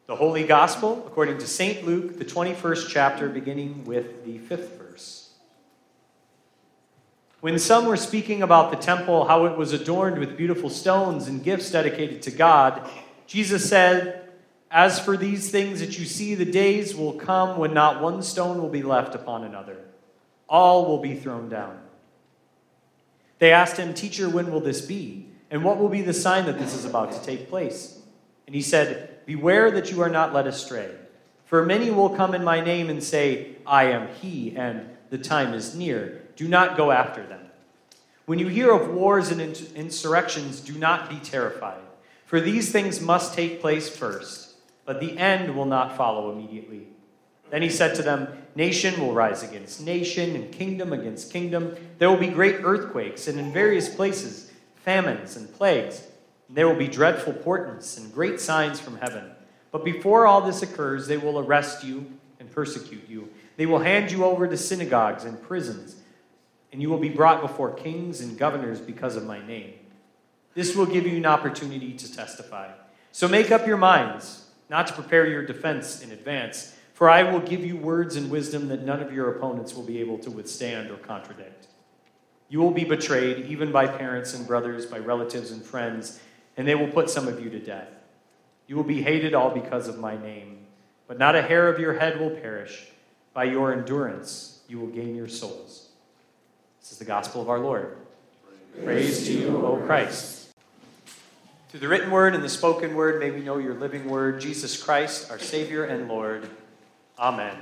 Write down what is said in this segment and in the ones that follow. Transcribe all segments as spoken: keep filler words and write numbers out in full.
The Holy Gospel, according to Saint Luke, the twenty-first chapter, beginning with the fifth verse. When some were speaking about the temple, how it was adorned with beautiful stones and gifts dedicated to God, Jesus said, "As for these things that you see, the days will come when not one stone will be left upon another. All will be thrown down." They asked him, "Teacher, when will this be? And what will be the sign that this is about to take place?" And he said, "Beware that you are not led astray. For many will come in my name and say, 'I am he,' and 'the time is near.' Do not go after them. When you hear of wars and insurrections, do not be terrified. For these things must take place first, but the end will not follow immediately." Then he said to them, "Nation will rise against nation, and kingdom against kingdom. There will be great earthquakes, and in various places famines and plagues. There will be dreadful portents and great signs from heaven. But before all this occurs, they will arrest you and persecute you. They will hand you over to synagogues and prisons, and you will be brought before kings and governors because of my name. This will give you an opportunity to testify. So make up your minds not to prepare your defense in advance, for I will give you words and wisdom that none of your opponents will be able to withstand or contradict. You will be betrayed, even by parents and brothers, by relatives and friends, and they will put some of you to death. You will be hated all because of my name, but not a hair of your head will perish. By your endurance, you will gain your souls." This is the gospel of our Lord. Praise, Praise to you, O Christ. Through the written word and the spoken word, may we know your living word, Jesus Christ, our Savior and Lord. Amen.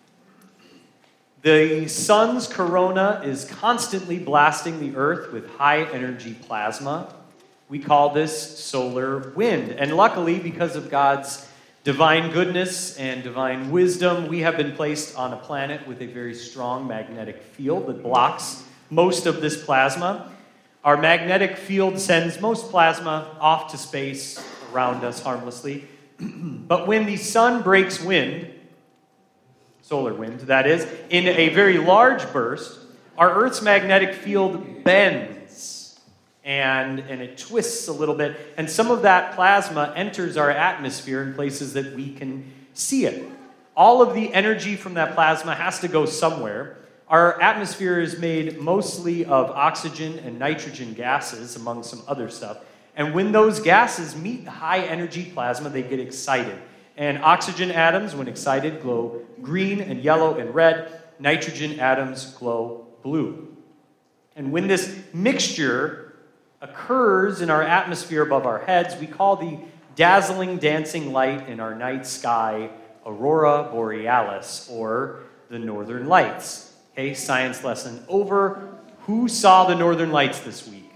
The sun's corona is constantly blasting the earth with high-energy plasma. We call this solar wind. And luckily, because of God's divine goodness and divine wisdom, we have been placed on a planet with a very strong magnetic field that blocks most of this plasma. Our magnetic field sends most plasma off to space around us harmlessly. But when the sun breaks wind, solar wind that is, in a very large burst, our Earth's magnetic field bends. And, and it twists a little bit, and some of that plasma enters our atmosphere in places that we can see it. All of the energy from that plasma has to go somewhere. Our atmosphere is made mostly of oxygen and nitrogen gases, among some other stuff. And when those gases meet the high-energy plasma, they get excited. And oxygen atoms, when excited, glow green and yellow and red. Nitrogen atoms glow blue. And when this mixture occurs in our atmosphere above our heads, we call the dazzling, dancing light in our night sky aurora borealis, or the northern lights. Okay, science lesson over. Who saw the northern lights this week?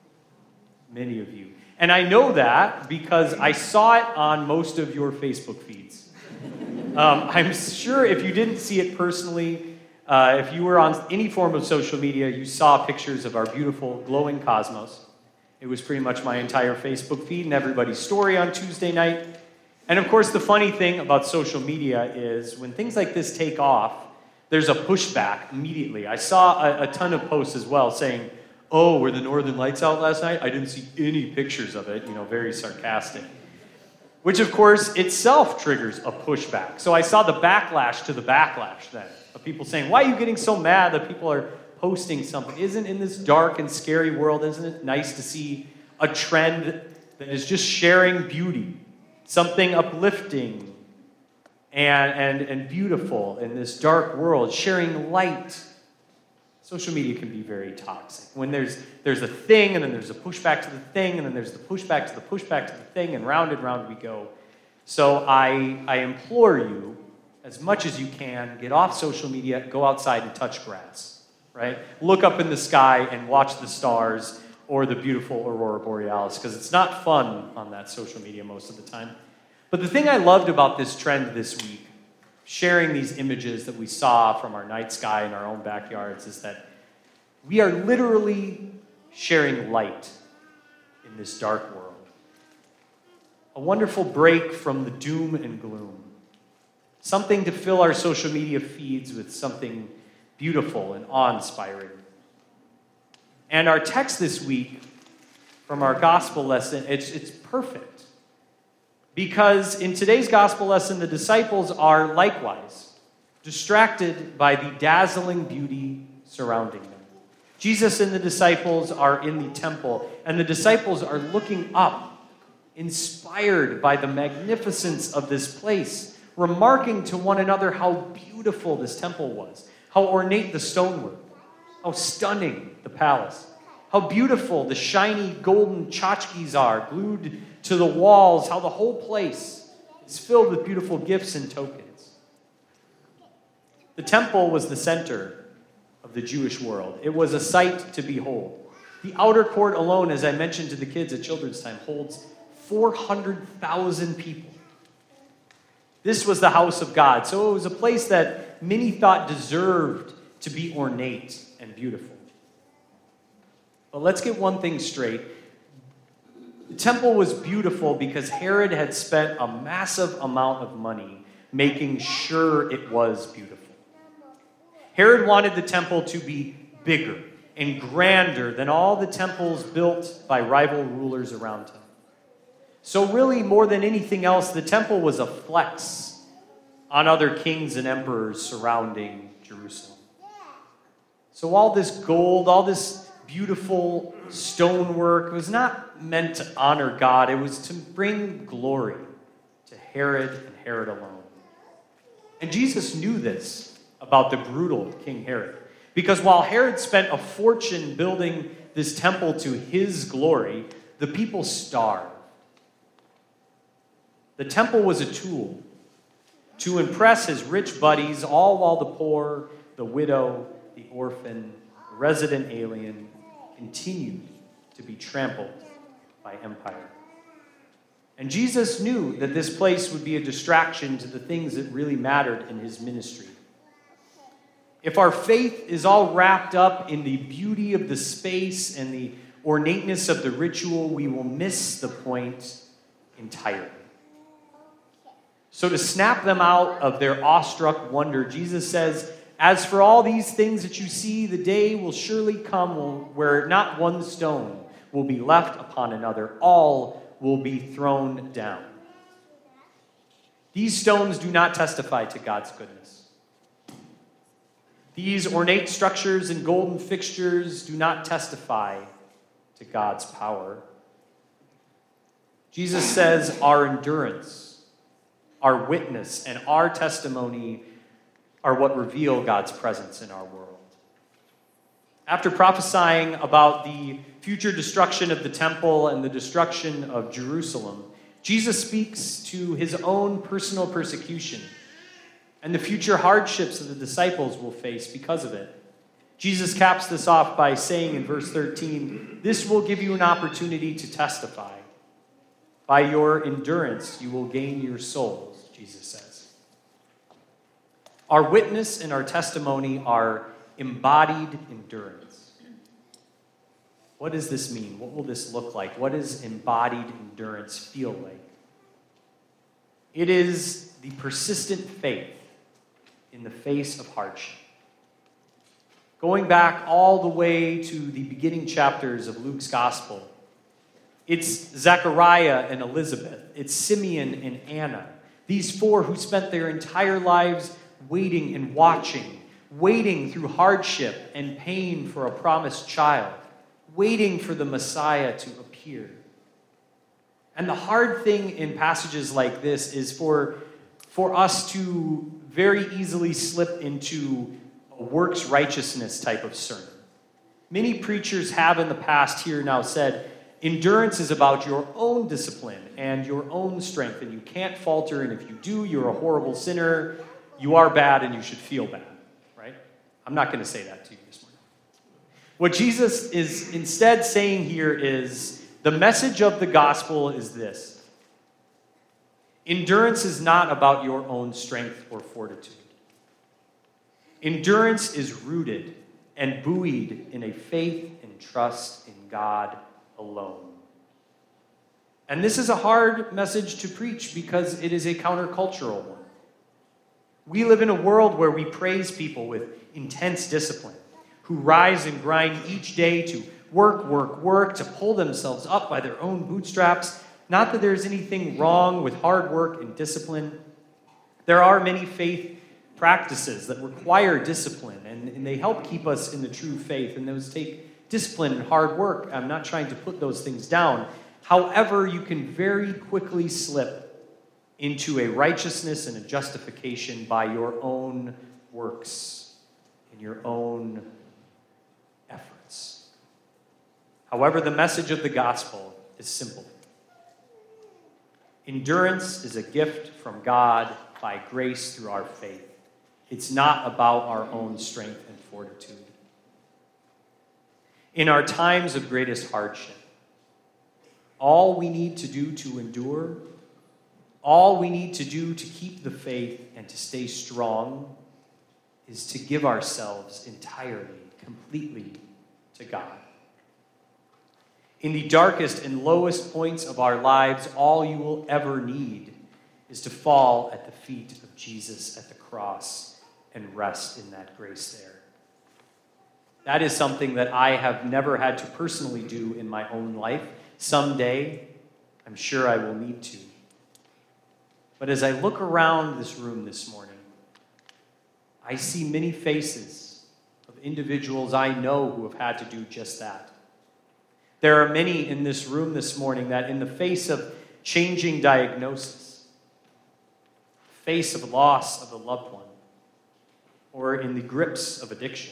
Many of you. And I know that because I saw it on most of your Facebook feeds. um, I'm sure if you didn't see it personally, uh, if you were on any form of social media, you saw pictures of our beautiful glowing cosmos. It was pretty much my entire Facebook feed and everybody's story on Tuesday night. And of course, the funny thing about social media is when things like this take off, there's a pushback immediately. I saw a, a ton of posts as well saying, "Oh, were the northern lights out last night? I didn't see any pictures of it," you know, very sarcastic. Which, of course, itself triggers a pushback. So I saw the backlash to the backlash then, of people saying, "Why are you getting so mad that people are posting something? Isn't in this dark and scary world, isn't it nice to see a trend that is just sharing beauty, something uplifting and, and, and beautiful in this dark world, sharing light?" Social media can be very toxic. When there's there's a thing, and then there's a pushback to the thing, and then there's the pushback to the pushback to the thing, and round and round we go. So I, I implore you, as much as you can, get off social media, go outside and touch grass. Right? Look up in the sky and watch the stars or the beautiful aurora borealis, because it's not fun on that social media most of the time. But the thing I loved about this trend this week, sharing these images that we saw from our night sky in our own backyards, is that we are literally sharing light in this dark world. A wonderful break from the doom and gloom. Something to fill our social media feeds with something beautiful and awe-inspiring. And our text this week from our gospel lesson, it's, it's perfect. Because in today's gospel lesson, the disciples are likewise distracted by the dazzling beauty surrounding them. Jesus and the disciples are in the temple, and the disciples are looking up, inspired by the magnificence of this place, remarking to one another how beautiful this temple was, how ornate the stonework, how stunning the palace, how beautiful the shiny golden tchotchkes are glued to the walls, how the whole place is filled with beautiful gifts and tokens. The temple was the center of the Jewish world. It was a sight to behold. The outer court alone, as I mentioned to the kids at Children's Time, holds four hundred thousand people. This was the house of God, so it was a place that many thought deserved to be ornate and beautiful. But let's get one thing straight. The temple was beautiful because Herod had spent a massive amount of money making sure it was beautiful. Herod wanted the temple to be bigger and grander than all the temples built by rival rulers around him. So really, more than anything else, the temple was a flex on other kings and emperors surrounding Jerusalem. So all this gold, all this beautiful stonework was not meant to honor God. It was to bring glory to Herod and Herod alone. And Jesus knew this about the brutal King Herod. Because while Herod spent a fortune building this temple to his glory, the people starved. The temple was a tool to impress his rich buddies, all while the poor, the widow, the orphan, the resident alien continued to be trampled by empire. And Jesus knew that this place would be a distraction to the things that really mattered in his ministry. If our faith is all wrapped up in the beauty of the space and the ornateness of the ritual, we will miss the point entirely. So to snap them out of their awestruck wonder, Jesus says, "As for all these things that you see, the day will surely come where not one stone will be left upon another. All will be thrown down." These stones do not testify to God's goodness. These ornate structures and golden fixtures do not testify to God's power. Jesus says our endurance, our witness, and our testimony are what reveal God's presence in our world. After prophesying about the future destruction of the temple and the destruction of Jerusalem, Jesus speaks to his own personal persecution and the future hardships that the disciples will face because of it. Jesus caps this off by saying in verse thirteen, "This will give you an opportunity to testify. By your endurance, you will gain your souls," Jesus says. Our witness and our testimony are embodied endurance. What does this mean? What will this look like? What does embodied endurance feel like? It is the persistent faith in the face of hardship. Going back all the way to the beginning chapters of Luke's gospel, it's Zechariah and Elizabeth, it's Simeon and Anna, these four who spent their entire lives waiting and watching, waiting through hardship and pain for a promised child, waiting for the Messiah to appear. And the hard thing in passages like this is for, for us to very easily slip into a works righteousness type of sermon. Many preachers have in the past here now said, endurance is about your own discipline and your own strength, and you can't falter, and if you do, you're a horrible sinner, you are bad, and you should feel bad, right? I'm not going to say that to you this morning. What Jesus is instead saying here is, the message of the gospel is this: endurance is not about your own strength or fortitude. Endurance is rooted and buoyed in a faith and trust in God alone. And this is a hard message to preach because it is a countercultural one. We live in a world where we praise people with intense discipline, who rise and grind each day to work, work, work, to pull themselves up by their own bootstraps, Not that there's anything wrong with hard work and discipline. There are many faith practices that require discipline, and, and they help keep us in the true faith, and those take discipline and hard work. I'm not trying to put those things down. However, you can very quickly slip into a righteousness and a justification by your own works and your own efforts. However, the message of the gospel is simple. Endurance is a gift from God by grace through our faith. It's not about our own strength and fortitude. In our times of greatest hardship, all we need to do to endure, all we need to do to keep the faith and to stay strong is to give ourselves entirely, completely to God. In the darkest and lowest points of our lives, all you will ever need is to fall at the feet of Jesus at the cross and rest in that grace there. That is something that I have never had to personally do in my own life. Someday, I'm sure I will need to. But as I look around this room this morning, I see many faces of individuals I know who have had to do just that. There are many in this room this morning that in the face of changing diagnosis, face of loss of a loved one, or in the grips of addiction,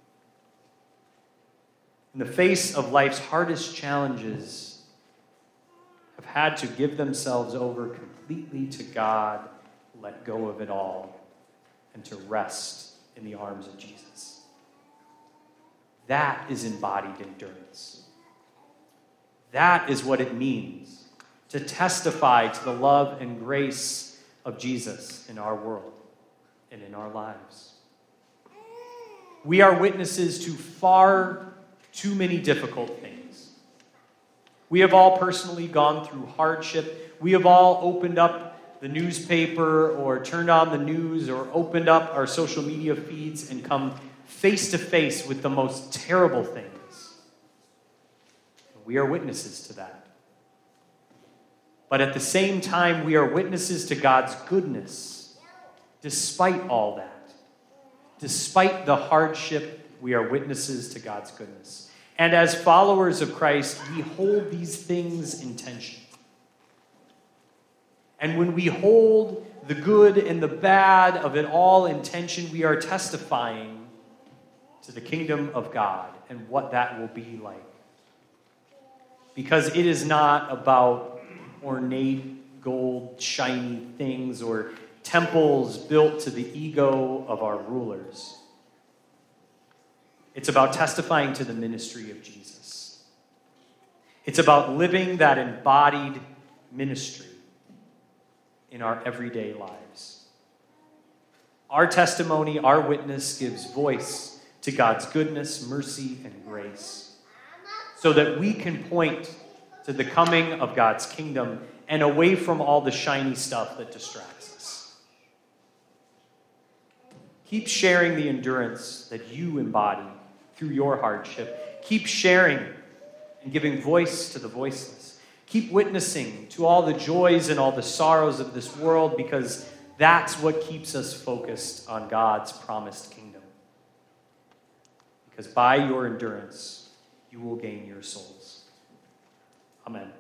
in the face of life's hardest challenges, have had to give themselves over completely to God, let go of it all, and to rest in the arms of Jesus. That is embodied endurance. That is what it means to testify to the love and grace of Jesus in our world and in our lives. We are witnesses to far too many difficult things. We have all personally gone through hardship. We have all opened up the newspaper or turned on the news or opened up our social media feeds and come face to face with the most terrible things. We are witnesses to that. But at the same time, we are witnesses to God's goodness, despite all that. Despite the hardship, we are witnesses to God's goodness. And as followers of Christ, we hold these things in tension. And when we hold the good and the bad of it all in tension, we are testifying to the kingdom of God and what that will be like. Because it is not about ornate, gold, shiny things or temples built to the ego of our rulers. It's about testifying to the ministry of Jesus. It's about living that embodied ministry in our everyday lives. Our testimony, our witness gives voice to God's goodness, mercy, and grace, so that we can point to the coming of God's kingdom and away from all the shiny stuff that distracts us. Keep sharing the endurance that you embody through your hardship. Keep sharing and giving voice to the voiceless. Keep witnessing to all the joys and all the sorrows of this world, because that's what keeps us focused on God's promised kingdom. Because by your endurance, you will gain your souls. Amen.